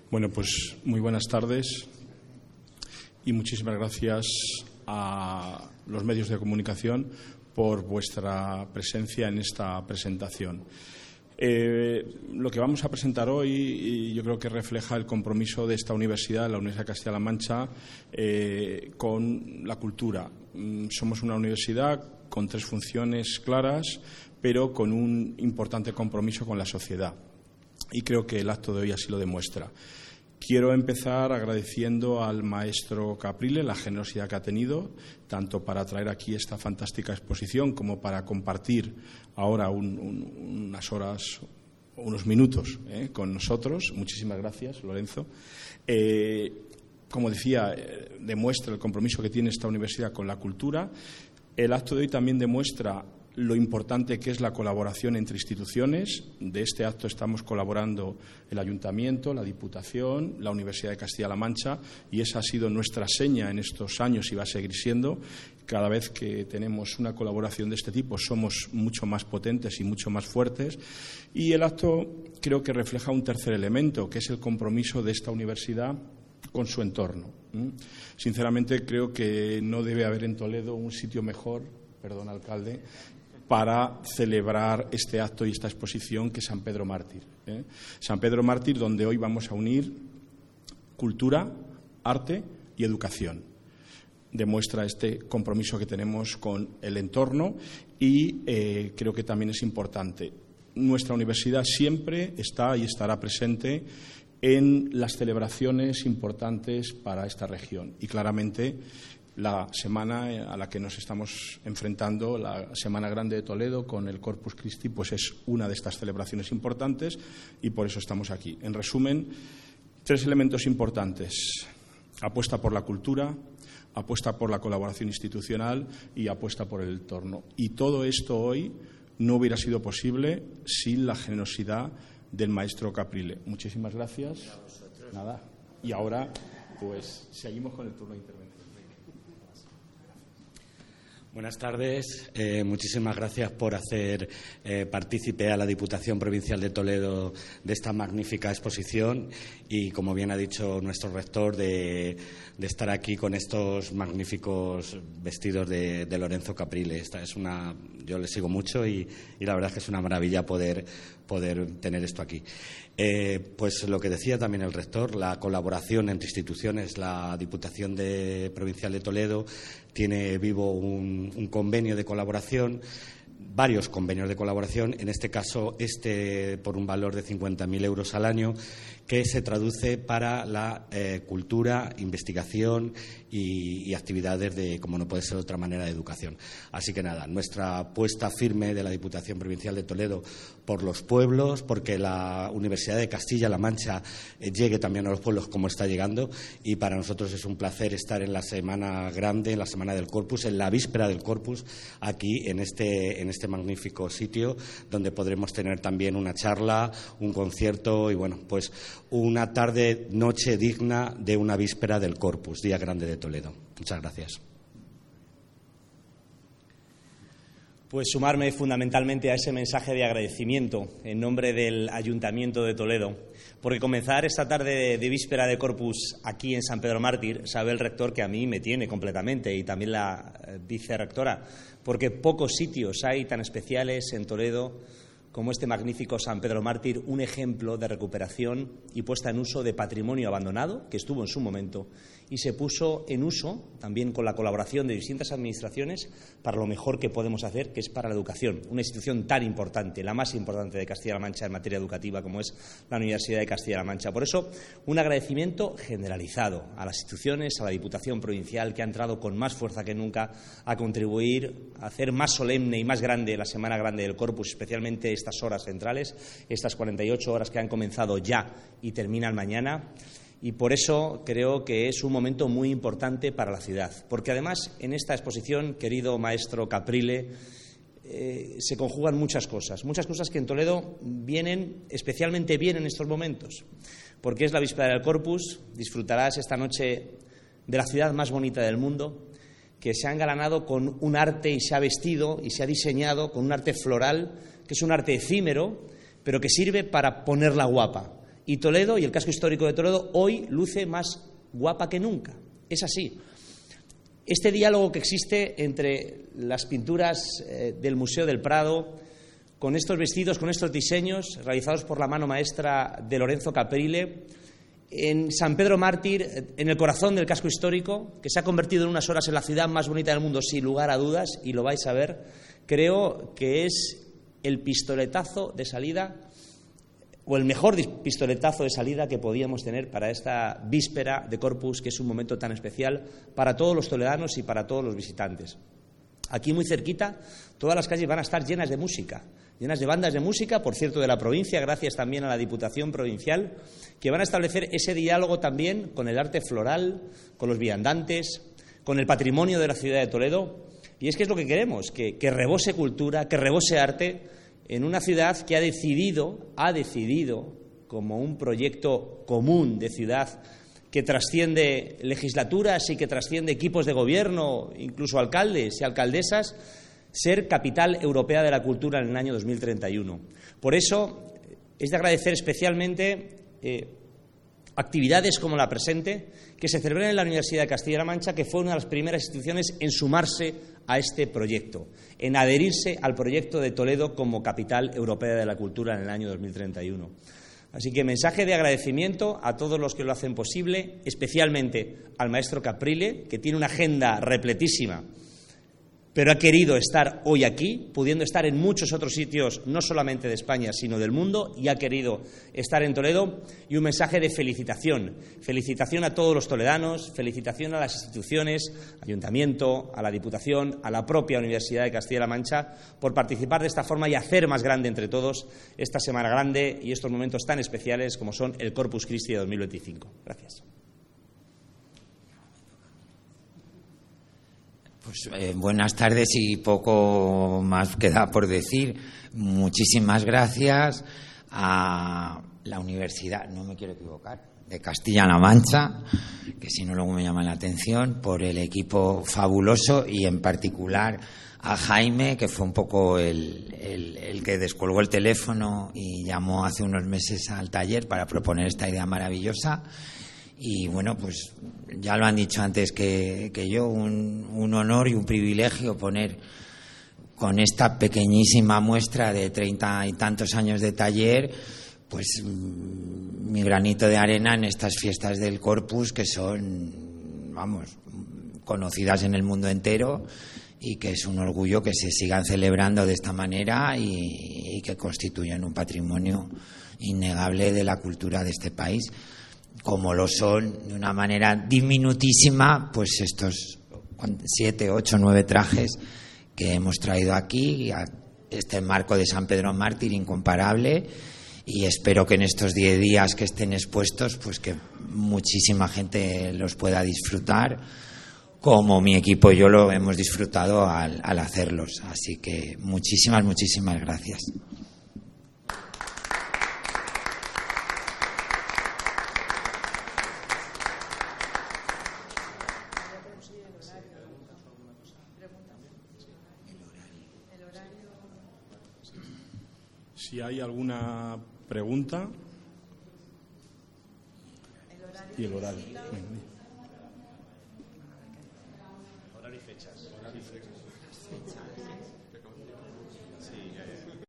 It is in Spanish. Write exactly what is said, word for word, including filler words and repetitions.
Bueno, pues muy buenas tardes y muchísimas gracias a los medios de comunicación por vuestra presencia en esta presentación. Eh, lo que vamos a presentar hoy, y yo creo que refleja el compromiso de esta universidad, la Universidad de Castilla-La Mancha, eh, con la cultura. Mm, somos una universidad con tres funciones claras, pero con un importante compromiso con la sociedad. Y creo que el acto de hoy así lo demuestra. Quiero empezar agradeciendo al maestro Caprile la generosidad que ha tenido, tanto para traer aquí esta fantástica exposición como para compartir ahora un, un, unas horas, unos minutos eh, con nosotros. Muchísimas gracias, Lorenzo. Eh, como decía, eh, demuestra el compromiso que tiene esta universidad con la cultura. El acto de hoy también demuestra lo importante que es la colaboración entre instituciones. De este acto estamos colaborando el Ayuntamiento, la Diputación, la Universidad de Castilla-La Mancha, y esa ha sido nuestra seña en estos años y va a seguir siendo. Cada vez que tenemos una colaboración de este tipo somos mucho más potentes y mucho más fuertes. Y el acto creo que refleja un tercer elemento, que es el compromiso de esta universidad con su entorno. Sinceramente creo que no debe haber en Toledo un sitio mejor, perdón, alcalde, para celebrar este acto y esta exposición que San Pedro Mártir. ¿eh? San Pedro Mártir, donde hoy vamos a unir cultura, arte y educación. Demuestra este compromiso que tenemos con el entorno y eh, creo que también es importante. Nuestra universidad siempre está y estará presente en las celebraciones importantes para esta región y claramente la semana a la que nos estamos enfrentando, la Semana Grande de Toledo con el Corpus Christi, pues es una de estas celebraciones importantes y por eso estamos aquí. En resumen, tres elementos importantes: apuesta por la cultura, apuesta por la colaboración institucional y apuesta por el entorno. Y todo esto hoy no hubiera sido posible sin la generosidad del maestro Caprile. Muchísimas gracias. Nada. Y ahora, pues, seguimos con el turno de intervención. Buenas tardes. Eh, muchísimas gracias por hacer eh, partícipe a la Diputación Provincial de Toledo de esta magnífica exposición y, como bien ha dicho nuestro rector, de, de estar aquí con estos magníficos vestidos de, de Lorenzo Caprile. Esta es una, yo le sigo mucho y, y la verdad es que es una maravilla poder, poder tener esto aquí. Eh, pues lo que decía también el rector, la colaboración entre instituciones. La Diputación de, Provincial de Toledo tiene vivo un, un convenio de colaboración, varios convenios de colaboración, en este caso este por un valor de cincuenta mil euros al año, que se traduce para la eh, cultura, investigación y, y actividades de, como no puede ser de otra manera, de educación. Así que nada, nuestra apuesta firme de la Diputación Provincial de Toledo por los pueblos, porque la Universidad de Castilla-La Mancha eh, llegue también a los pueblos como está llegando, y para nosotros es un placer estar en la Semana Grande, en la Semana del Corpus, en la víspera del Corpus, aquí en este, en este magnífico sitio, donde podremos tener también una charla, un concierto y, bueno, pues una tarde, noche digna de una víspera del Corpus, Día Grande de Toledo. Muchas gracias. Pues sumarme fundamentalmente a ese mensaje de agradecimiento en nombre del Ayuntamiento de Toledo, porque comenzar esta tarde de víspera de Corpus aquí en San Pedro Mártir, sabe el rector que a mí me tiene completamente, y también la vicerrectora, porque pocos sitios hay tan especiales en Toledo como este magnífico San Pedro Mártir, un ejemplo de recuperación y puesta en uso de patrimonio abandonado que estuvo en su momento y se puso en uso también con la colaboración de distintas administraciones para lo mejor que podemos hacer, que es para la educación. Una institución tan importante, la más importante de Castilla-La Mancha en materia educativa, como es la Universidad de Castilla-La Mancha. Por eso, un agradecimiento generalizado a las instituciones, a la Diputación Provincial, que ha entrado con más fuerza que nunca a contribuir a hacer más solemne y más grande la Semana Grande del Corpus, especialmente estas horas centrales, estas cuarenta y ocho horas que han comenzado ya y terminan mañana. Y por eso creo que es un momento muy importante para la ciudad, porque además en esta exposición, querido maestro Caprile, eh, se conjugan muchas cosas, muchas cosas que en Toledo vienen especialmente bien en estos momentos, porque es la víspera del Corpus, disfrutarás esta noche de la ciudad más bonita del mundo, que se ha engalanado con un arte y se ha vestido y se ha diseñado con un arte floral, que es un arte efímero, pero que sirve para ponerla guapa. Y Toledo y el casco histórico de Toledo hoy luce más guapa que nunca. Es así. Este diálogo que existe entre las pinturas eh, del Museo del Prado, con estos vestidos, con estos diseños realizados por la mano maestra de Lorenzo Caprile, en San Pedro Mártir, en el corazón del casco histórico, que se ha convertido en unas horas en la ciudad más bonita del mundo, sin lugar a dudas, y lo vais a ver, creo que es el pistoletazo de salida, o el mejor pistoletazo de salida que podíamos tener para esta víspera de Corpus, que es un momento tan especial para todos los toledanos y para todos los visitantes. Aquí muy cerquita, todas las calles van a estar llenas de música, llenas de bandas de música, por cierto, de la provincia, gracias también a la Diputación Provincial, que van a establecer ese diálogo también con el arte floral, con los viandantes, con el patrimonio de la ciudad de Toledo. Y es que es lo que queremos, que, que rebose cultura, que rebose arte en una ciudad que ha decidido, ha decidido, como un proyecto común de ciudad que trasciende legislaturas y que trasciende equipos de gobierno, incluso alcaldes y alcaldesas, ser capital europea de la cultura en el año dos mil treinta y uno. Por eso es de agradecer especialmente eh, actividades como la presente, que se celebran en la Universidad de Castilla-La Mancha, que fue una de las primeras instituciones en sumarse a este proyecto, en adherirse al proyecto de Toledo como capital europea de la cultura en el año dos mil treinta y uno. Así que mensaje de agradecimiento a todos los que lo hacen posible, especialmente al maestro Caprile, que tiene una agenda repletísima, pero ha querido estar hoy aquí, pudiendo estar en muchos otros sitios, no solamente de España, sino del mundo, y ha querido estar en Toledo. Y un mensaje de felicitación, felicitación a todos los toledanos, felicitación a las instituciones, Ayuntamiento, a la Diputación, a la propia Universidad de Castilla-La Mancha, por participar de esta forma y hacer más grande entre todos esta Semana Grande y estos momentos tan especiales como son el Corpus Christi de dos mil veinticinco. Gracias. Pues eh, buenas tardes y poco más queda por decir. Muchísimas gracias a la Universidad, no me quiero equivocar, de Castilla-La Mancha, que si no luego me llama la atención, por el equipo fabuloso y en particular a Jaime, que fue un poco el, el, el que descolgó el teléfono y llamó hace unos meses al taller para proponer esta idea maravillosa. Y bueno, pues ya lo han dicho antes que, que yo, un, un honor y un privilegio poner con esta pequeñísima muestra de treinta y tantos años de taller, pues mi granito de arena en estas fiestas del Corpus, que son, vamos, conocidas en el mundo entero y que es un orgullo que se sigan celebrando de esta manera y, y que constituyen un patrimonio innegable de la cultura de este país, como lo son de una manera diminutísima pues estos siete, ocho, nueve trajes que hemos traído aquí, a este marco de San Pedro Mártir incomparable, y espero que en estos diez días que estén expuestos pues que muchísima gente los pueda disfrutar como mi equipo y yo lo hemos disfrutado al, al hacerlos. Así que muchísimas, muchísimas gracias. Si hay alguna pregunta. El horario y el horario. Horario y fechas. Horario y fechas.